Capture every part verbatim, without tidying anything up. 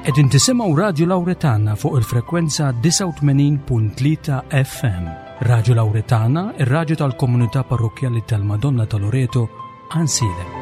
Qegħdin tisimgħu Radio Lawretana fuq il-frekwenza tisa' u tmenin punt tlieta F M. Radio Lawretana, ir-radju tal-Komunità Parrokjali tal-Madonna ta' Loreto, Ansilem.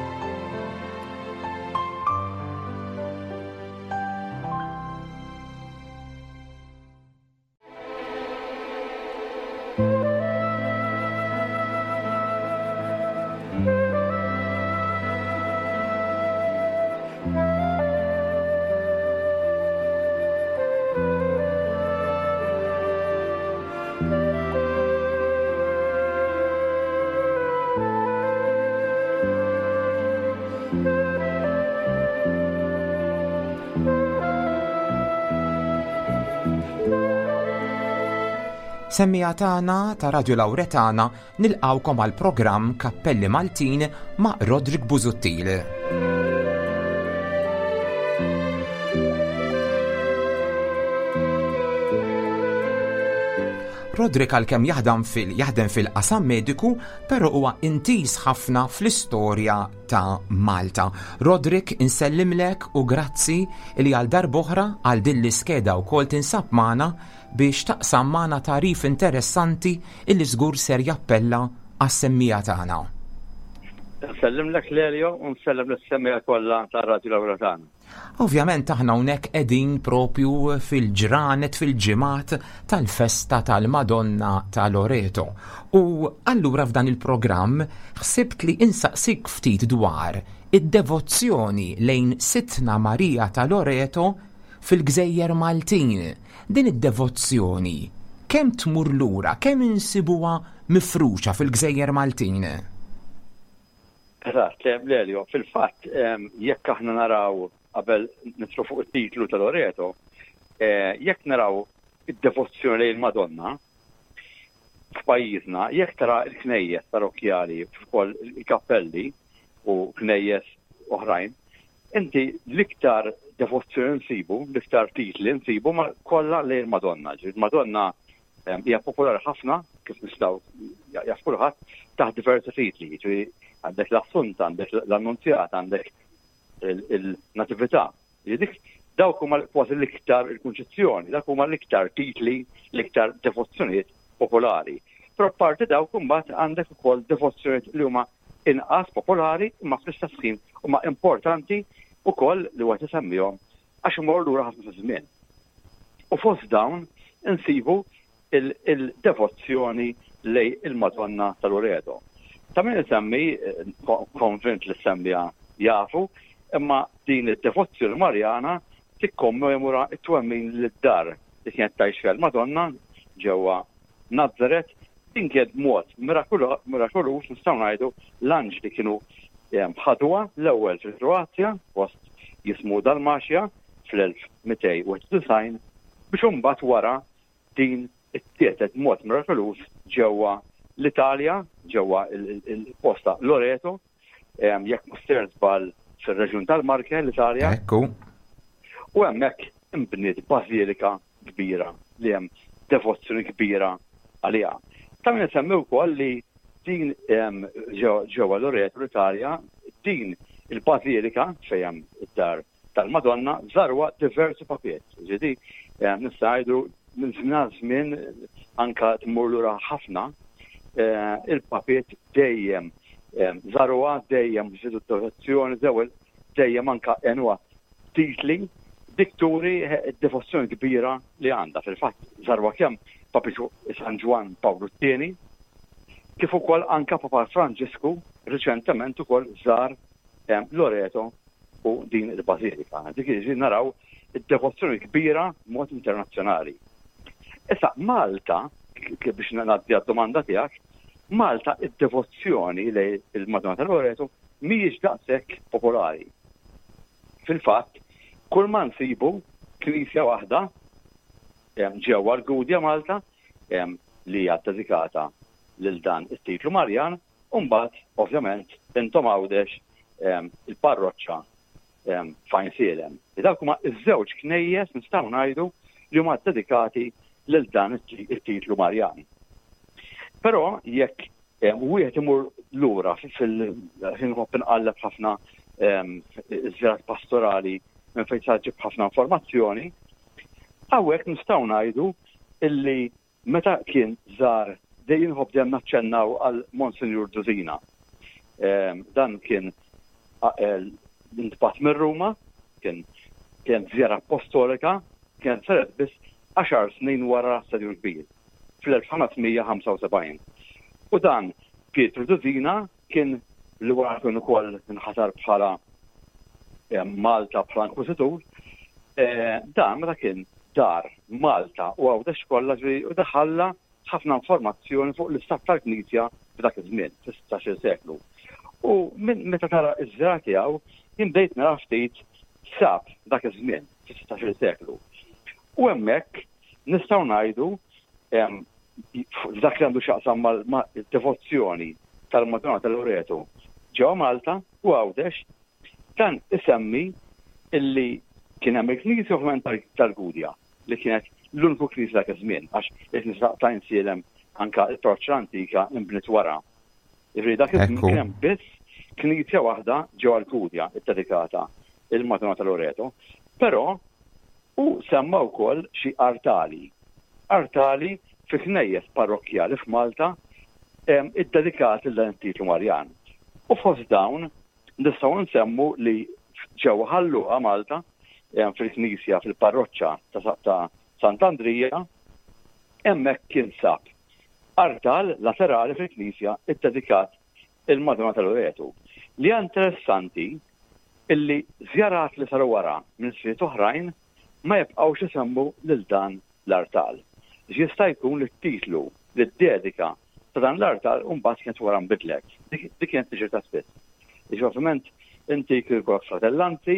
Semmija tagħna ta' Radio Lawretana nilqawkom għal programm Kappelli Maltin ma' Rodrik Busuttil. Rodrik għalkemm jaħdem fil jaħdem fil-qasam mediku, però huwa intis ħafna fl-istorja ta' Malta. Rodrik, insellimlek u grazzi li għal darb'oħra għal din l-iskeda wkoll tinsab magħna biex taqsam magħna tarif interessanti illi żgur ser jappella għas-semmija tagħna. Nsellimlek Lelio u nsellem lis-semmija kollha tar-Radio Lawretana. Ovvjament aħna hawnhekk qegħdin propju fil-ġranet fil-ġimgħat tal-festa tal-Madonna ta' Loreto. U allura f'dan il-programm ħsibt li insaqsik ftit dwar id-devozzjoni lejn Sittna Marija ta' Loreto fil-Gżejjer Maltin. Din id-devozzjoni kemm tmur lura, kemm insibuha mifruxa fil-Gżejjer Maltin? Eżatt, Lelio, fil-fatt jekk aħna naraw qabel nitru fuq it-titlu ta' Loreto, jekk naraw id-devozzjoni lejn Madonna f'pajjiżna, jekk tara l-knejjes parrokjali f'ukoll il-kappelli u knejjes oħrajn, inti l-iktar devozzjoni nsibu, l-iktar titli nsibu ma kollha lejn Madonna. Madonna hija popolari ħafna, kif nistgħu jaf kulħadd taħt diversi titli. Għandek l-Assunta, għandek l-Annunzjata, għandek il-Natività. Dik dawk huma kważi l-iktar il-kunċezzjoni, dak huma l-iktar titli, l-iktar devozzjonijiet popolari. Però parti dawk imbagħad għandek ukoll devozzjonijiet li huma inqas popolari imma fl-istess ħin huma importanti ukoll li wieħed isemmihom għax imorru lura ħafna żmien. U fost dawn insibu il-devozzjoni lej il-Madonna ta' Loreto. Ta' min isemmi konvint li semmija jafu, imma din id-devozzjoni Marjana tikkommemora t-twemmin lid-dar li kienet tgħix fiha l-Madonna ġewwa Nazaret. Din kienet mod mirakolus nistgħu ngħidu l-anġli kienu ħadwa l-ewwel fil-Kroazja post jismu Dalmaxja fl-elf mitej u design biex imbagħad wara din it-tielet mod mirakolus ġewwa l-Italja, ġewwa il-posta Loreto, jekk mister żball fir-reġjun tal-Marke l-Italja. Ekku. U hemmhekk inbniet bażilika kbira li hemm devozzjoni kbira għaliha. Ta' min isemmi wkoll li din ġewwa Loreto l-Italja, din il-bażilika fejn hemm id-dar tal-Madonna żarwa diversi papiet. Ġiedi nista' ngħidu minn żmien żmien anke tmur lura ħafna il-papiet dejjem żarwa, dejjem ġidu devozzjoni, dejjem anke enwa titli dikturi d-devozzjoni kbira li għandha. Fil-fatt żarwa kemm Papitu San Ġwan Pawlu t-tieni, kif ukoll anke Papa Franġisku riċentement ukoll żar Loreto u din il-Bażilika. Dik jiġi naraw id-devozzjoni kbira mod internazzjonali. Issa Malta, biex ngħaddi għad-domanda tiegħek, Malta id-devozzjoni lejn il-Madonna ta' Loreto mhijiex daqshekk popolari. Fil-fatt, kull ma nsibu knisja waħda ġewwa l-Gudja Malta li hija dedikata lil dan it-titlu Marjan, u mbagħad ovvjament intom għawdex il-parroċċa f'Ansilem. Dak huma ż-żewġ knejjes nistgħu ngħidu li huma dedikati lil dan it-titlu Marjan. Però jekk wieħed imur lura fil-ħin inqalleb ħafna iż-żjarat pastorali minn fejn saġġib ħafna informazzjoni, hawnhekk nistgħu ngħidu illi meta kien żar dejjem ħobdem naċċennaw għal Monsinjur Duzina. Dan kien intbat minn Ruma, kien kien żjara apostolika, kien saret biss għaxar snin wara Stadju Kbir, fl-elf ħamsa u sebgħin. U dan Pietru Duzina kien li wara kien ukoll inħatar bħala Malta bħala inkwiżitur, dan meta kien dar Malta u għawdex kollha u daħalla ħafna informazzjoni fuq l-istat tal-Knisja f'dak iż-żmien, fis-setax-il seklu. U meta tara ż-żjara tiegħu jien bdejt nara ftit sab dak iż-żmien, fis-setax-il seklu. U hemmhekk nistgħu ngħidu dak li għandu x'aqsam mal-devozzjoni tal-Madonna tal-Loreto ġewwa Malta u għawdex dan isemmi illi kien hemm il-Knisja ovvjament tal-Gudja li kienet l-uniku knisja dak iż-żmien għax il-Knisja ta' insielem anke l-Torċa Antika inbniet wara. Jiġri dak iż-żmien kien hemm biss knisja waħda ġewwa l-Gudja iddedikata il-Madonna tal-Loreto, però u semma wkoll xi artali. Artali fi knejjes parrokkjali f'Malta iddedikati lil titlu Marjan. U fost dawn nistgħu nsemmu li ġewwa Ħalluqa Malta fil-Knisja fil-parroċċa ta' Sant'Andrija hemmhekk kien sab artal laterali fil-Knisja iddedikat il-Madonna tal-Loreto. Li interessanti illi żjarat li saru wara minn sfiet oħrajn ma jibqgħux isemmu lil dan l-artal. Jista' jkun li t-titlu li d-dedika ta' dan l-artal u mbagħad kienet wara nbidlek. Dik kienet tiġi ta' spiss. Jiġri ovvjament inti jkollok fratellanti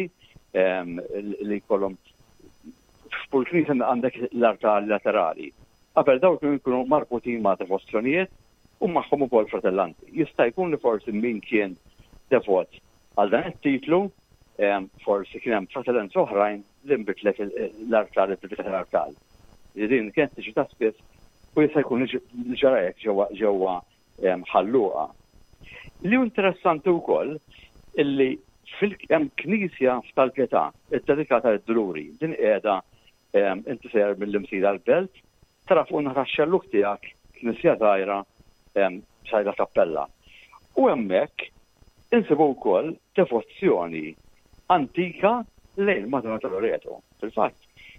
li jkollhom f'kull knisja għandek l-artali laterali. Qabel dawn kienu jkunu marbutin ma' devozzjonijiet u magħhom ukoll fratellanti. Jista' jkun li forsi min kien devot għal dan it-titlu forsi kien hemm fratellanti oħrajn li nbidlek l-artal id-dedikat l-artal. Din kienet tiġi ta' spiss u jista' jkun ġarajek ġewwa Ħalluqa. Li interessanti wkoll illi fil-hemm knisja tal-Pjetà iddedikata lid-Druri, din qiegħda inti sejjer mill-imsida l-Belt, tara fuq naħa x-xelluk tiegħek knisja żgħira xajla kappella. U hemmhekk insibu wkoll devozzjoni antika lejn Madonna tal-Loreto. Fil-fatt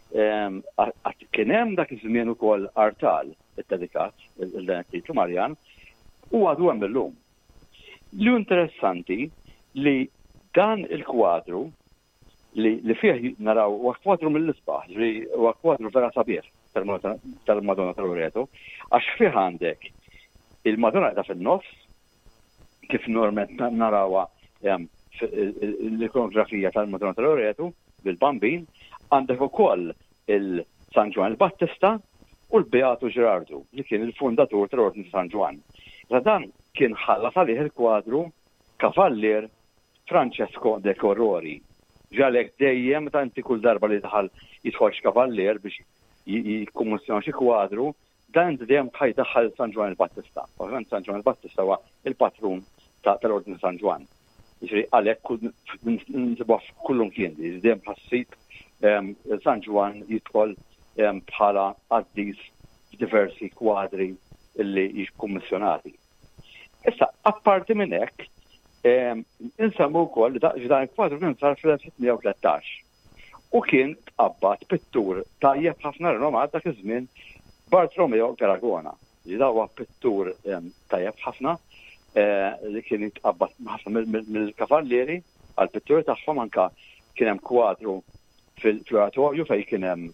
kien hemm dak iż-żmien ukoll artal iddedikat il-dan it-titlu Marjan u għadu hemm illum. Li interessanti li dan il-kwadru li, li fih naraw huwa kwadru mill-isbaħ, li huwa kwadru vera sabiħ tal-Madonna tal-Loreto, għax fih għandek il-Madonna qiegħda fin-nofs, kif normalment narawha l-ikonografija tal-Madonna tal-Loreto bil-bambin, għandek ukoll il-San Ġwan il-Battista u l-Beatu Ġerardu li kien il-fundatur tal-Ordni San Ġwan. Dan kien ħallas għalih il-kwadru kavallier Francesco de Corrori. Ġalek dejjem ta' inti kull darba li daħal jidħol kavallier biex jikkommissjona xi kwadru, dan dejjem ħajdaħħal San Ġwan il-Battista. Ovvjament San Ġwan il-Battista huwa il-patrun tal-Ordni San Ġwan. Jiġri għalhekk nsibuha f'kullum kien, dejjem ħassib San Ġwan jidħol bħala qaddis f'diversi kwadri illi jikkommissjonati. Issa, apparti minn hekk, insemmu wkoll li dan il-kwadru kien sar fl-elf sittmija u tlettax. U kien tqabbad pittur tajjeb ħafna rinomat dak iż-żmien Bartolomeo Garagona. Li da huwa pittur tajjeb ħafna li kien jitqabbad ħafna mill-kavallieri għal pittur tagħhom anke kien hemm kwadru fil-oratorju fejn kien hemm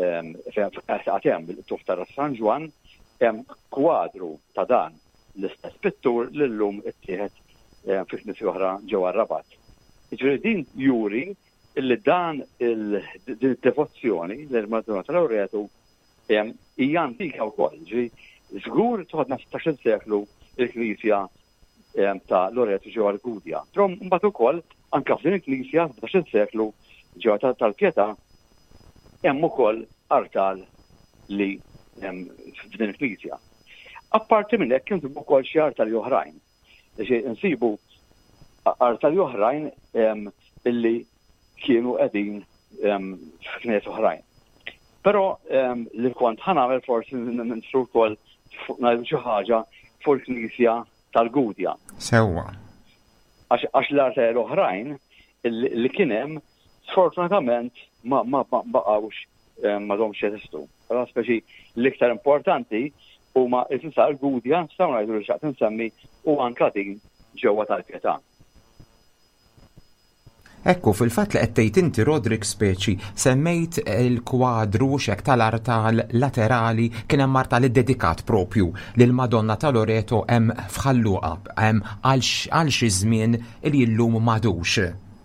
għatem il-tuf ta' San Ġwan hemm kwadru ta' dan l-istess pittur li llum ittieħed fil-knisja oħra ġewwa Rabat. Jiġifieri din juri illi dan il-devozzjoni lill-Madonna tal-Loreto hija antika wkoll. Ġifieri żgur toħodna setax-il seklu il-Knisja ta' Loreto ġewwa l-Gudja. Però mbagħad ukoll anke f'din il-Knisja setax-il seklu ġewwa tal-Pjetà hemm ukoll artal li hemm f'din il-Knisja. Apparti minn hekk insibu wkoll xi artali oħrajn. Insibu artali oħrajn illi kienu qegħdin f'knies oħrajn. Però li kont ħanagħmel forsi nistru wkoll ngħidu xi ħaġa fuq il-Knisja tal-Gudja. Sewwa. Għax l-arter oħrajn li kien hemm sfortunatament ma baqgħux m'għadhomx jeżistu. Però speċi l-iktar importanti huma l-Knisja tal-Gudja nistgħu ngħidu li xaqt insemmi u anke din ġewwa tal-Pjetà. Ekku, fil-fatt li qed tgħid inti Rodrik speċi semmejt il-kwadru xek tal-art laterali kien hemm art li dedikat propju lil Madonna ta' Loreto hemm f'Ħalluqa hemm għal xi żmien li llum m'għadux.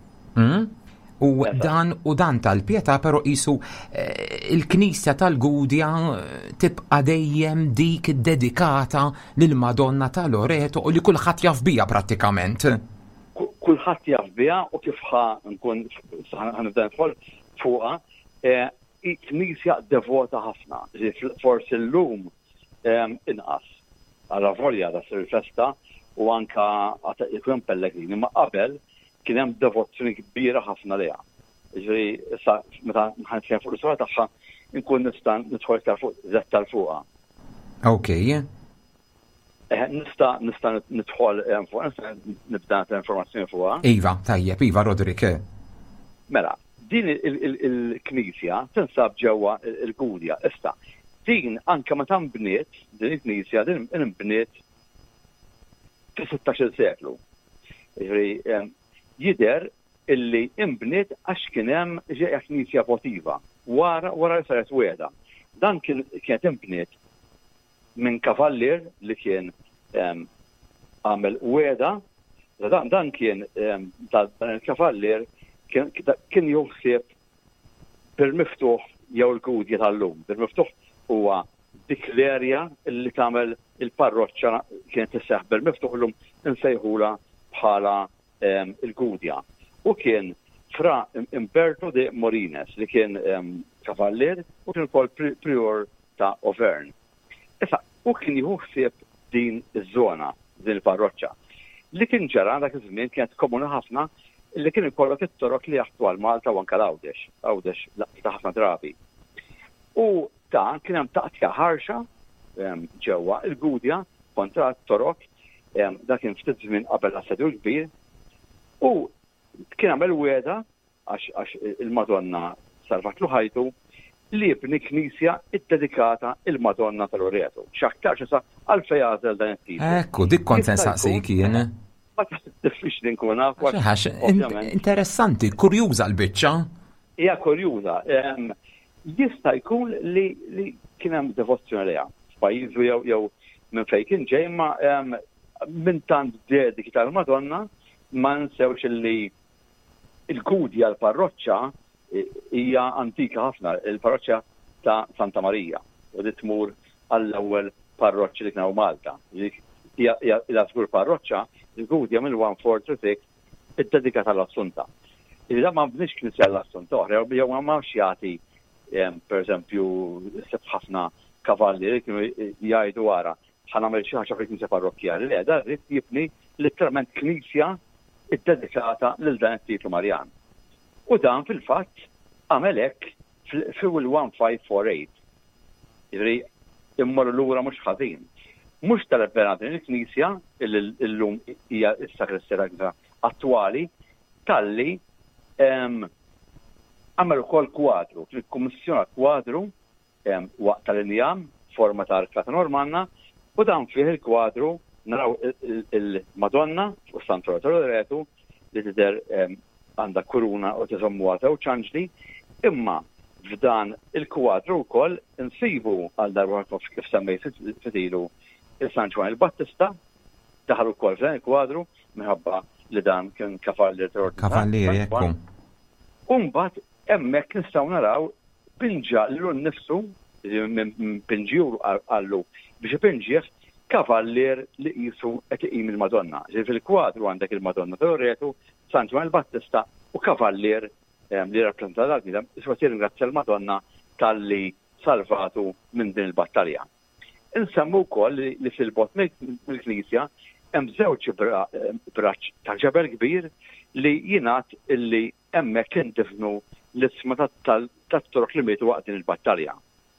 U dan u dan tal-Pjetà però qisu il-Knisja tal-Gudja tibqa' dejjem dik dedikata lil Madonna ta' Loreto u li kulħadd jaf biha prattikament. Kulħadd jaf biha u kif ħa nkun ħanibda nidħol fuqha, Knisja devota ħafna. Forsi llum inqas għal volja ta' sir festa u anke jkun pellegrini, ma qabel kien hemm devozzjoni kbira ħafna liha. Jiġifieri issa meta nħansejn fuq is-sura tagħha nkun nista' nidħol iktar fuq żett tal-fuqha. Okay. Nista' nista' nidħol fuq nibda informazzjoni fuqha. Iva, tajjeb, Iva Rodrik. Mela, din il-Knisja tinsab ġewwa il-Gudja. Issa, din anke meta nbniet, din il-Knisja din inbniet fis-sittax-il seklu. Jiġifieri jidher illi inbniet għax kien hemm ġejja Knisja votiva wara wara li saret wiegħda. Dan kienet inbniet minn kavallier li kien għamel wiegħda, dan kien dan il-kavallier kien joħsieb bil-miftuħ jew il-Gudja tal-lum. Bil-miftuħ huwa dik l-erja li tagħmel il-parroċċa kienet isseħħ bil-miftuħ illum insejħula bħala il-Gudja. U kien fra Umberto de Morines li kien kavallier u kien ukoll prior ta' Auvergne. Issa, u kien jieħu ħsieb din iż-żona, din il-parroċċa. Li kien ġara dak iż-żmien kienet komuni ħafna li kien ikollok it-toroq li jaħtu għal Malta u anke l-Għawdex, Għawdex ta' ħafna drabi. U dan kien hemm taqtja ħarxa ġewwa il-Gudja kontra t-toroq, dak kien ftit żmien qabel l-assedju kbir, u kien għamel wiegħda għax il-Madonna salvatlu ħajtu li jibni Knisja id-dedikata il-Madonna ta' Loreto. X'aktar x'sa għalfejn għażel dan it-tip. Ekku, dik kont insaqsik jien. Ma diffiċli nkun naf. Interessanti, kurjuża l-biċċa. Hija kurjuża. Jista' jkun li kien hemm devozzjoni liha f'pajjiżu jew jew minn fejn kien ġej ma minn tant dediki tal-Madonna ma nsewx li il-Gudja l-parroċċa hija antika ħafna, il-parroċċja ta' Santa Marija, u di tmur għall-ewwel parroċċja li kien Malta. Hija żgur parroċċja, il-Gudja mill-one four three six id-dedikata tal-Assunta. Iżda ma bniex Knisja l-Assunta oħra, jew ma jagħti pereżempju ħafna kavalli li kienu jgħidu wara ħanagħmel xi ħaġa fil-Knisja parrokkjali. Le, da rrid jibni letteralment Knisja id-dedikata lil dan it-titlu Marjan. U dan fil-fatt għamel hekk fil-one five four eight. Jiġri immorru lura mhux ħażin. Mhux tal-ebbena din il-Knisja illum hija s-sakristja attwali talli għamel ukoll kwadru, il-Kummissjoni kwadru waqt tal-injam forma ta' arkata normanna u dan fih il-kwadru naraw il-Madonna u Sant Loreto li tidher għandha kuruna u tiżommuha u ċanġli, imma f'dan il-kwadru wkoll insibu għal darba kif semmejt fitilu il-San Ġwan il-Battista daħal ukoll f'dan il-kwadru minħabba li dan kien kavallier terror. Kavallier jekku. U mbagħad hemmhekk nistgħu naraw pinġa l nnifsu minn pinġiju għallu biex ipinġieħ kavallier li qisu qed iqim il-Madonna. Ġifieri fil-kwadru għandek il-Madonna ta' Loreto, Sant Ġwan il-Battista u kavallier li rappreżenta l-għadmida, iswa tirringrazzja l-Madonna tal-li salvatu minn din il-battalja. Insemmu wkoll li fil-bot mill-Knisja hemm żewġ braċ ta' ġebel kbir li jingħad illi hemmhekk indifnu l-isma tat-toroq li mietu waqt din il-battalja.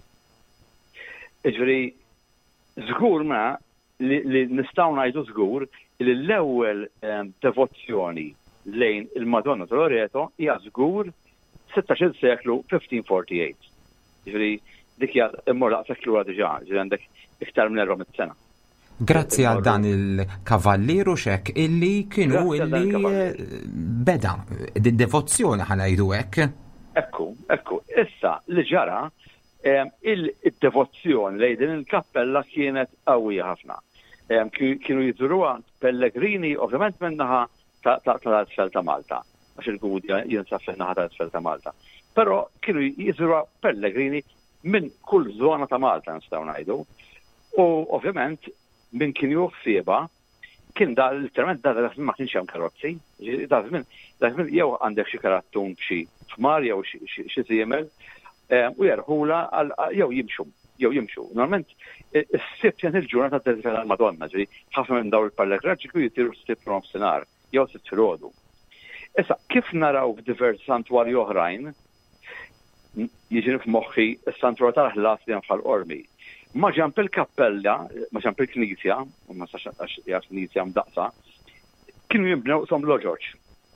Jiġifieri żgur ma li nistgħu ngħidu żgur li l-ewwel devozzjoni lejn il-Madonna ta' Loreto hija żgur sittax-il seklu fifteen forty-eight. Jiġifieri dik hija immor daqshekk lura diġà, ġifieri għandek iktar minn erba' mit-sena. Grazzi għal dan il-kavalleru xek illi kienu illi beda din devozzjoni ħanajdu hekk. Ekku, ekku. Issa li ġara il-devozzjoni lejn din il-kappella kienet qawwija ħafna. Kienu jiżuruha pellegrini ovvjament minnaħa tal-isfel ta' Malta, għax il-Gudja jinsab fin-naħa tal-isfel ta' Malta. Però kienu jiżuruha pellegrini minn kull żona ta' Malta nistgħu ngħidu. U ovvjament min kien juħsieba kien da literalment da ma kienx hemm karozzi. Da żmien jew għandek xi karattun b'xi fmar jew xi siemel u jerħula jew jimxu jew jimxu. Normalment is-sibt kien il-ġurnata tad-Deżifer għall-Madonna, ġifieri ħafna minn dawn il-pellegrini kienu jitiru s-sibt nofsinhar jew sitt filgħodu. Issa kif naraw f'diversi santwarji oħrajn jiġi f'moħħi s-santwar tal-ħlas li hemm bħal-Qormi. Ma ġamp il-kappella, ma ġamp il-knisja, ma sax għax knisja mdaqsa, kienu jimbnew som loġoċ.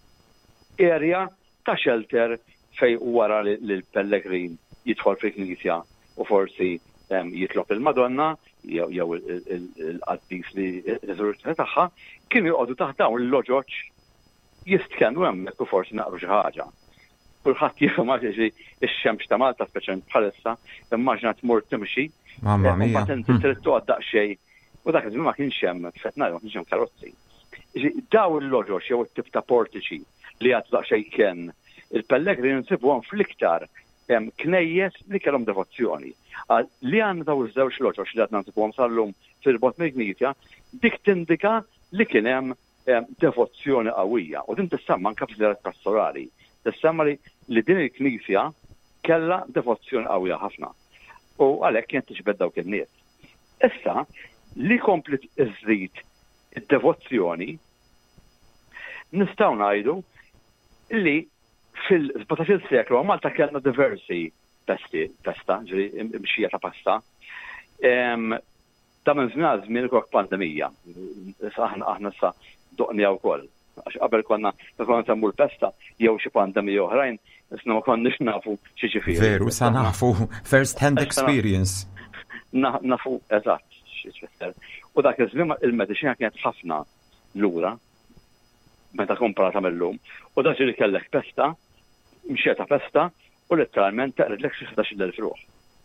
Area ta' shelter fej wara l-pellegrin jidħol fil-knisja u forsi jitlob il-Madonna, jew il-qaddis li r-reżoluzzjoni tagħha, kienu joqogħdu taħt dawn il-loġoċ jistkenu hemmhekk u forsi naqru xi ħaġa. Kulħadd jifhem għax ix-xemx ta' Malta speċjalment bħalissa, immaġna tmur timxi. Mamma mia. Ma tinti trid toqgħod daqsxejn u dak iż-żmien ma kienx hemm fetnaj ma kienx hemm karozzi. Daw il-loġox jew it-tip ta' portiċi li għad daqsxejn kien il-pellegrini nsibuhom fl-iktar knejjes li kellhom devozzjoni. Li għandna daw iż-żewġ loġox li għadna nsibuhom sal-lum fil-bot mill-Knisja, dik tindika li kien hemm devozzjoni qawwija. U din tissemma anke fil-żjarat pastorali. Tissemma li din il-Knisja kellha devozzjoni qawwija ħafna. U għalhekk kien tiġbed dawk in-nies. Issa li komplet iżżid id-devozzjoni nistgħu ngħidu li fil-sebgħtax-il seklu Malta kellna diversi pesti, pesta, ġifieri mxija ta' pasta. Ta' minn żmien żmien ikollok pandemija. Aħna issa doqnija wkoll. Għax qabel konna konna nsemmu l-pesta jew xi pandemija oħrajn, isna ma konniex nafu xi ġifieri. Veru, sa nafu first hand experience. Nafu eżatt xi tfisser. U dak iż-żmien il-mediċina kienet ħafna lura meta komparata mill-lum. U dak li kellek pesta, mxieta pesta u letteralment taqridlek xi setax-il elf ruħ.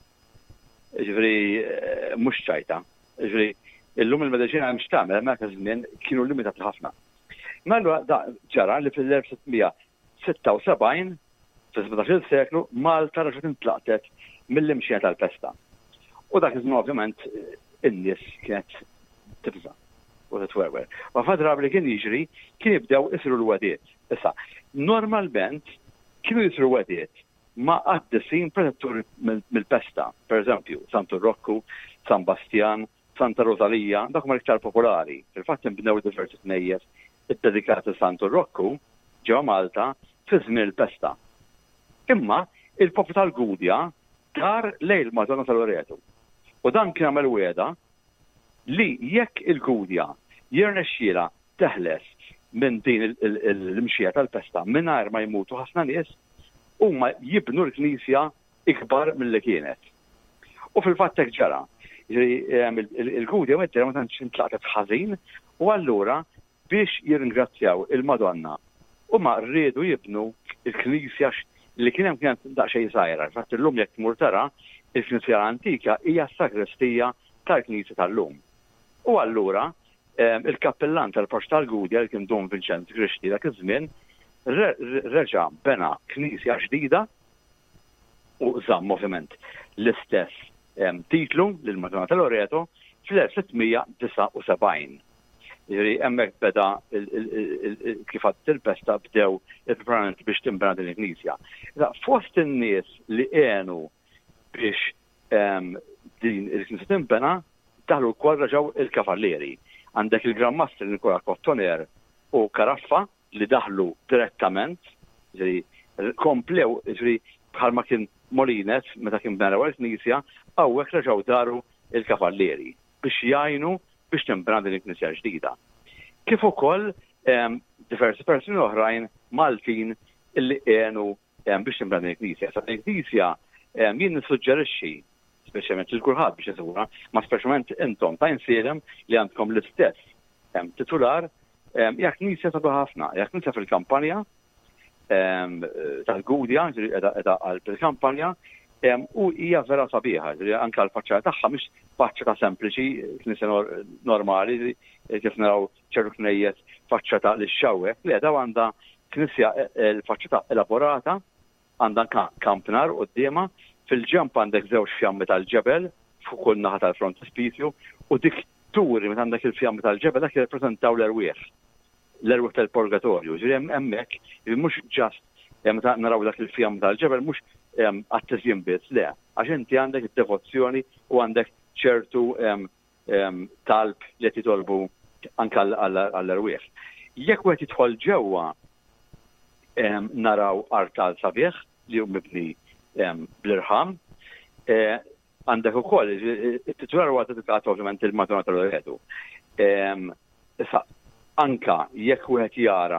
Ġifieri mhux ċajta. Ġifieri illum il-mediċina hemm x'tagħmel hemmhekk iż-żmien kienu limitati ħafna. Mela ġara li fil-elf sittmija sitta u sebgħin fis-sebgħtax-il seklu Malta raġgħet intlaqtet mill-imxija tal-pesta. U dak iż-żmien ovvjament in-nies kienet tibża u titwerwer. U ħafna li kien jiġri kien jibdew isru l-wadiet. Issa, normalment kienu jisru wadiet ma' qaddisin protettur mill-pesta. Per eżempju, Santu Rocco, San Bastian, Santa Rosalija, dak ma iktar popolari. Fil-fatt inbnew diversi tnejjes id-dedikati Santu Rocco ġewwa Malta fi żmien il-pesta. Imma il-poplu tal-Gudja dar lejn il-Madonna ta' Loreto. U dan kien għamel wieda li jekk il-Gudja jirnexxiela teħles minn din l-imxija tal-pesta mingħajr ma jmutu ħafna nies huma jibnu l-Knisja ikbar milli kienet. U fil-fatt hekk ġara. Il-Gudja mettere ma tantx intlaqtet ħażin u allura biex jirringrazzjaw il-Madonna huma rridu jibnu il-Knisja li kien hemm kienet daqsxejn żgħira. Fatt illum jekk tmur tara il-Knisja antika hija s-sagrestija tal-Knisja tal-lum. U allura il-kappellan tal-Porx tal-Gudja li kien Don Vincenz Grixti dak iż-żmien reġa' bena Knisja ġdida u żamm ovvjament l-istess titlu lill-Madonna ta' Loreto fl-elf sittmija disa' u sebgħin. Jiġri hemmhekk beda kif għadt il-pesta bdew il-preparamenti biex tinbena din il-Knisja. Fost in-nies li għenu biex din il-Knisja tinbena daħlu wkoll raġaw il-kavallieri. Għandek il-Grand Master Nikola Cottoner u Karaffa li daħlu direttament ġifieri komplew ġifieri bħalma kien Molines meta kien bnew il-Knisja hawnhekk reġgħu daru il-kavallieri biex jgħinu biex tinbena din il-Knisja ġdida. Kif ukoll diversi persuni oħrajn Maltin illi għenu biex tinbena din il-Knisja. Sa il-Knisja jien nissuġġerixxi speċjalment il kulħadd biex isura, ma speċjalment intom ta' insielem li għandkom l-istess titular, jekk Knisja sabiħ ħafna, jekk Knisja fil-kampanja tal-Gudja, edha fil-kampanja, u hija vera sabiħa, anke l-faċċata tagħha mhix faċċata sempliċi, Knisja normali, kif naraw ċertu knejjes faċċata lix-xawwek, li qiegħda għandha Knisja l-faċċata elaborata, għandha kampnar qudiemha, fil-ġemp għandek żewġ fjammi tal-ġebel fuq kull naħa tal-frontispizju u dik turi meta għandek il-fjammi tal-ġebel dak jirrappreżentaw l-erwieħ. L-erwieħ tal-purgatorju. Ġifieri hemmhekk mhux ġast meta naraw dak il-fjammi tal-ġebel mhux għat-tiżjien biss, le, għax inti għandek id-devozzjoni u għandek ċertu talb li qed jitolbu anke għall-erwieħ. Jekk wieħed jidħol ġewwa naraw artal sabiħ li hu mibni bl-irħam, għandek ukoll it-titular huwa dedikat ovvjament il-Madonna tal-Loreto. Issa anka jekk wieħed jara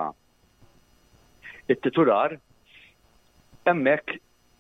it-titular hemmhekk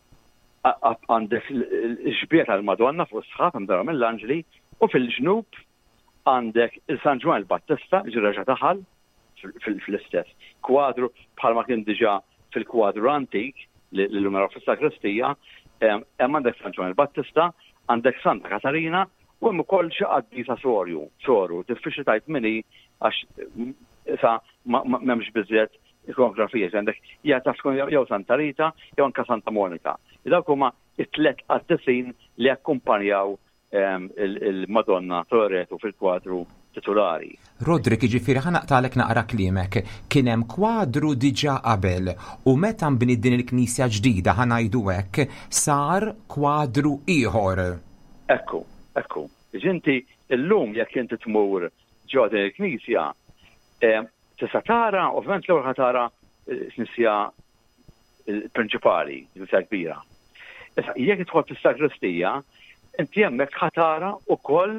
għandek il-ġbiet tal-Madonna fuq is-sħab hemm darba mill-Anġli u fil-ġnub għandek il-San Ġwan il-Battista ġirreġa taħal fl-istess kwadru bħalma kien diġà fil-kwadru antik l-lum naraw fis-sakristija, hemm għandek San Ġwan il-Battista, għandek Santa Katarina u hemm ukoll xi qaddisa Sorju, Soru, diffiċli tajt minni għax sa m'hemmx biżżejjed ikonografija, għandek hija taf tkun jew Santa Rita jew anke Santa Monika. Dawk huma t-tliet qaddisin li akkumpanjaw il-Madonna Loreto fil-kwadru titolari. Rodrik, ġifieri ħanaqtalek naqra klimek. Kien hemm kwadru diġà qabel u meta nbniet din il-Knisja ġdida ħanajdu hekk sar kwadru ieħor. Ekku, ekku. Ġinti llum jekk inti tmur ġewwa din il-Knisja, tista' tara, ovvjament l-ewwel ħatara Knisja prinċipali, Knisja kbira. Issa jekk tidħol fis-sakristija, inti hemmhekk ħatara wkoll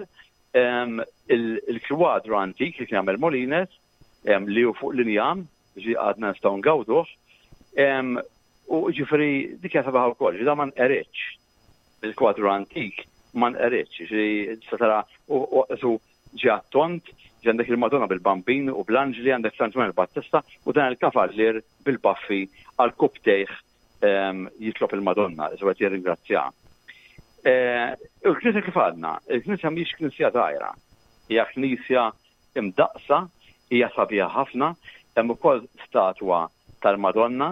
il-kwadru antik li kien jagħmel Molines li hu fuq l-injam ġi għadna nistgħu ngawduh u ġifieri dik hija sabaħ ukoll, ġi da ma nqeritx il-kwadru antik ma nqeritx, ġi tista' tara u ġi għat-tont, ġi għandek il-Madonna bil-Bambin u bl-Anġli għandek San Ġwan il-Battista u dan il-kavallier bil-baffi għal kubtejħ jitlob il-Madonna, iżda qed jirringrazzja. Il-Knisja kif għadna, il-Knisja mhix Knisja żgħira, hija Knisja imdaqsa, hija sabiħa ħafna, hemm ukoll statwa tal-Madonna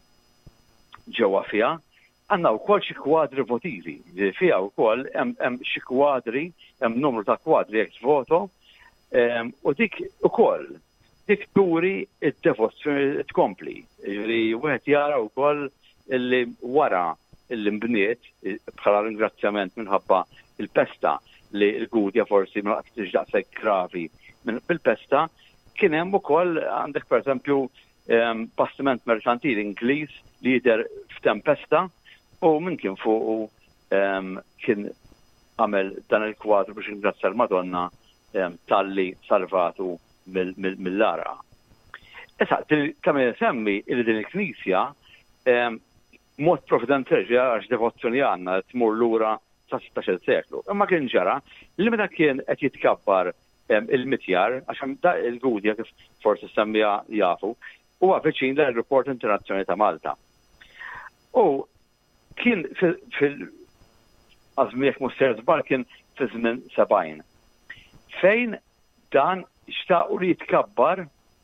ġewwa fiha, għandna wkoll xi kwadri votivi, fiha wkoll hemm xi kwadri, hemm numru ta' kwadri ex voto, u dik ukoll dik turi id-devozzjoni tkompli. Jiġri wieħed jara wkoll illi wara l-imbniet bħala ringrazzjament minħabba il-pesta li l-Gudja forsi ma qatix daqshekk gravi bil-pesta, kien hemm ukoll għandek pereżempju bastiment merkantili Ingliż li jidher f'tempesta u minn kien fuq kien għamel dan il-kwadru biex ringrazzja l-Madonna talli salvatu mill-lara. Issa, kemm semmi li din il-Knisja mod provvidenzjali għax devozzjoni għandna tmur lura sa sittax-il seklu. Imma kien ġara li meta kien qed jitkabbar il-mitjar għax da il-Gudja kif forsi semmija jafu huwa viċin l-Aeroport Internazzjonali ta' Malta. U kien fil-għażmiek Muster Żbar kien fi żmien sebgħin. Fejn dan xtaqu li jitkabbar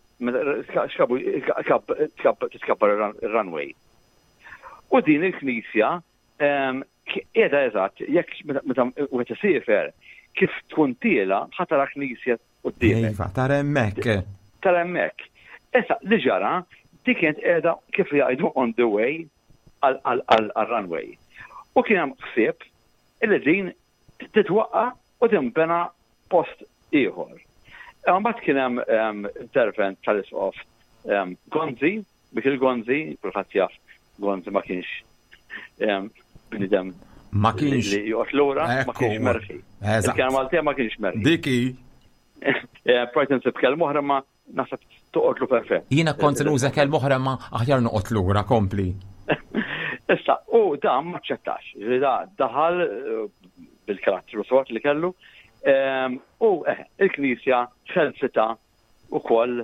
titkabbar ir-runway. U din il-Knisja qiegħda eżatt jekk meta wieħed isifer kif tkun tiela ħatara Knisja quddiemek. Iva, tara hemmhekk. Tara hemmhekk. Issa li ġara dik kienet qiegħda kif jgħidu on the way għall-runway. U kien hemm ħsieb illi din titwaqqa u tinbena post ieħor. Mbagħad kien hemm intervent tal-isqof Gonzi Mikel Gonzi, kulħadd jaf Gonzi ma kienx bnidem ma kienx li joqgħod lura, ma kienx merħi. Il-kien Maltija ma kienx merħi. Diki. Projt insib kelma oħra ma naħseb toqgħodlu perfett. Jiena kont nuża kelma oħra ma aħjar noqgħod lura kompli. Issa, u dan ma ċettax. Da daħal bil-karattru sort li kellu. U il-Knisja ħelsita wkoll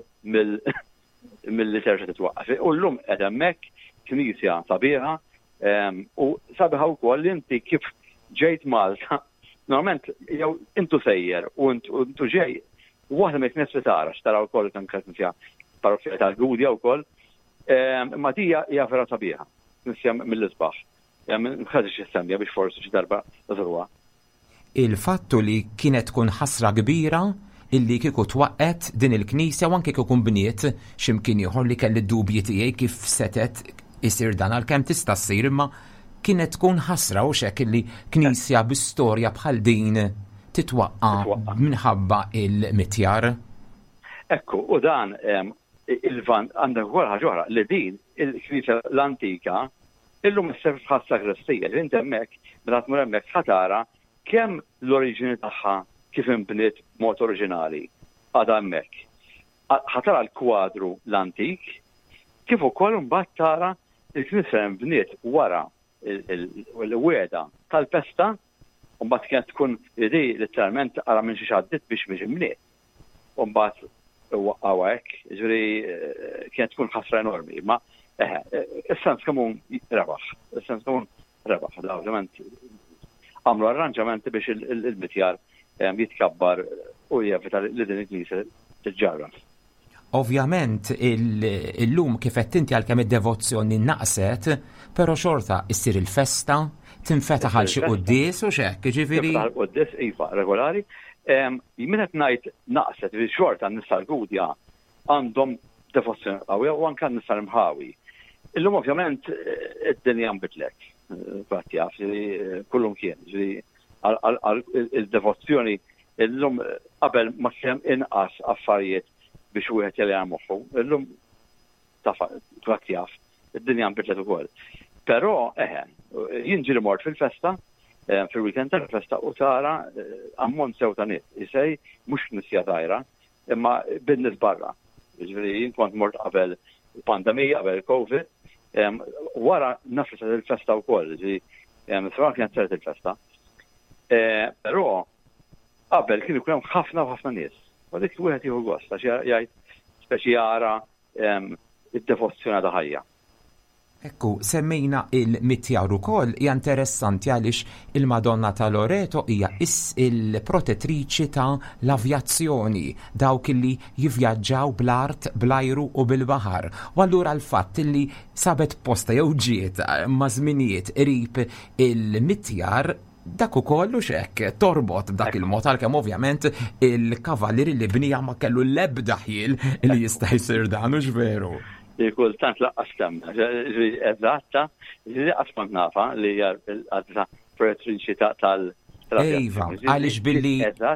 mill-li terġa' titwaqqaf. U llum qed hemmhekk Knisja sabiħa u sabiħa wkoll inti kif ġejt Malta. Normalment jew intu sejjer u intu ġej waħda me knes li tara x'tara wkoll kan Knisja parrokkja tal-Gudja wkoll. Imma dija hija vera sabiħa. Knisja mill-isbaħ. Mħadix jissemmija biex forsi xi darba żurwa. Il-fattu li kienet tkun ħasra kbira illi kieku twaqqet din il-Knisja u anke kieku bniet x'imkien ieħor li kelli d-dubji tiegħi kif setet isir dan għalkemm tista' ssir imma kienet tkun ħasra u xek illi Knisja bi-storja bħal din titwaqqa minħabba il-mitjar. Ekku, u dan il-vant għandek ukoll ħaġa oħra li din il-Knisja l-antika illum issir bħal sagrestija. Inti hemmhekk meta tmur hemmhekk ħatara kemm l-oriġini tagħha kif inbniet mod oriġinali għadha hemmhekk. Ħatara l-kwadru l-antik kif ukoll imbagħad tara il-Knisja inbniet wara il-weda tal-pesta u mbagħad kienet tkun idi letteralment ara minn xi xaddit biex biex inbniet. U mbagħad waqgħu hekk, jiġri kienet tkun ħasra enormi, ma is-sens komun rebaħ, is-sens komun rebaħ, ovvjament għamlu arranġamenti biex il-mitjar jitkabbar u jevita li din il-Knisja tiġġarraf. Ovvjament illum kif qed inti għalkemm id-devozzjoni naqset, però xorta issir il-festa, tinfetaħ għal xi qudies u x'hekk, jiġifieri. Tinfetaħ qudies iva regolari. Min qed ngħid naqset li xorta n-nisa l-Gudja għandhom devozzjoni qawwija u anke n-nisa l-mħawi. Illum ovvjament id-dinja nbidlet. Fatt jaf, kullum kien, il-devozzjoni illum qabel ma kien inqas affarijiet biex wieħed jelja moħħu. Illum fatt jaf, id-dinja nbidlet ukoll. Però eħe, jien ġieli mort fil-festa, fil-weekend tal-festa u tara ammont sew ta' nies. Isej mhux Knisja żgħira, imma bidnies barra. Jiġifieri jien kont mort qabel il-pandemija, qabel il-Covid, wara nafret il-festa wkoll, s-sara kienet seret il-festa. Però qabel kienu hemm ħafna u ħafna nies. U dik wieħed jieħu gost għax jgħid speċi jara id-devozzjoni ta' ħajja. Ekku, semmejna il-mitjar ukoll hija interessanti għaliex il-Madonna ta' Loreto hija il-protettriċi ta' l-avjazzjoni, dawk illi jivvjaġġaw bl-art, bl-ajru u bil-baħar. U allura l-fatt illi sabet posta jew ġiet ma' żminijiet qrib il-mitjar dak ukoll u x'hekk torbot b'dak il-mod għalkemm ovvjament il-kavallieri li bnija ma kellu l-ebda ħiel li jista' jsir dan u x'veru. Kultant laqqas temna, eżatta, laqqas kont nafa li hija l-għadda protettriċi tal-avjazzjoni. Iva, għaliex billi.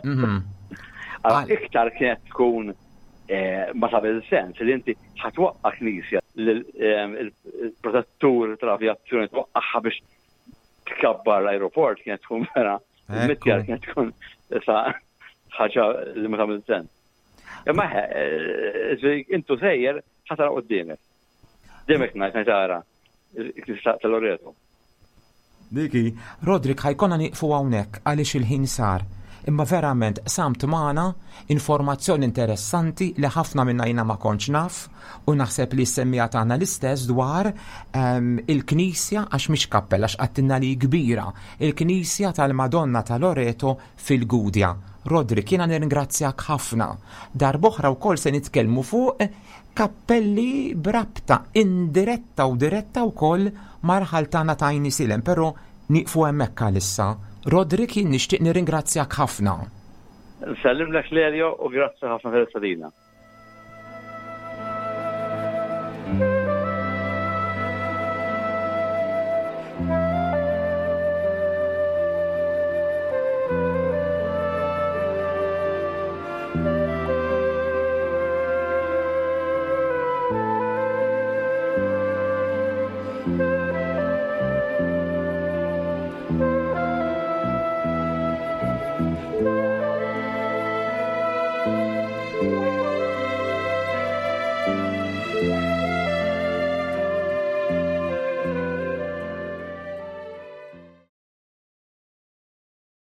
Iktar kienet tkun ma tabel sens li inti ħatwaqqa Knisja il-protettur tal-avjazzjoni twaqqaħħa biex tkabbar l-aeroport kienet tkun vera, il-mitjar kienet tkun ħaġa li ma tabel sens. Imma intu sejjer ħatara qoddimek. Dimek ngħid tara il-Knisja ta' Loreto. Diki, Rodrik ħajkonna nieqfu hawnhekk għaliex il-ħin sar. Imma verament samt magħna informazzjoni interessanti li ħafna minnajna ma kontx naf u naħseb li s-semmija tagħna l-istess dwar um, il-Knisja għax mhix kappella għax qattilna li kbira, il-Knisja tal-Madonna ta' Loreto fil-Gudja. Rodrik, jiena nirringrazzjak ħafna. Darb'oħra wkoll se nitkellmu fuq kappelli brabta indiretta u diretta wkoll marħal tagħna ta' Għajni Silem, però nieqfu hemmhekk għalissa. Rodrik, jien nixtieq nirringrazzjak ħafna. Nsellimlek Lelio u grazzi ħafna tal-istadina.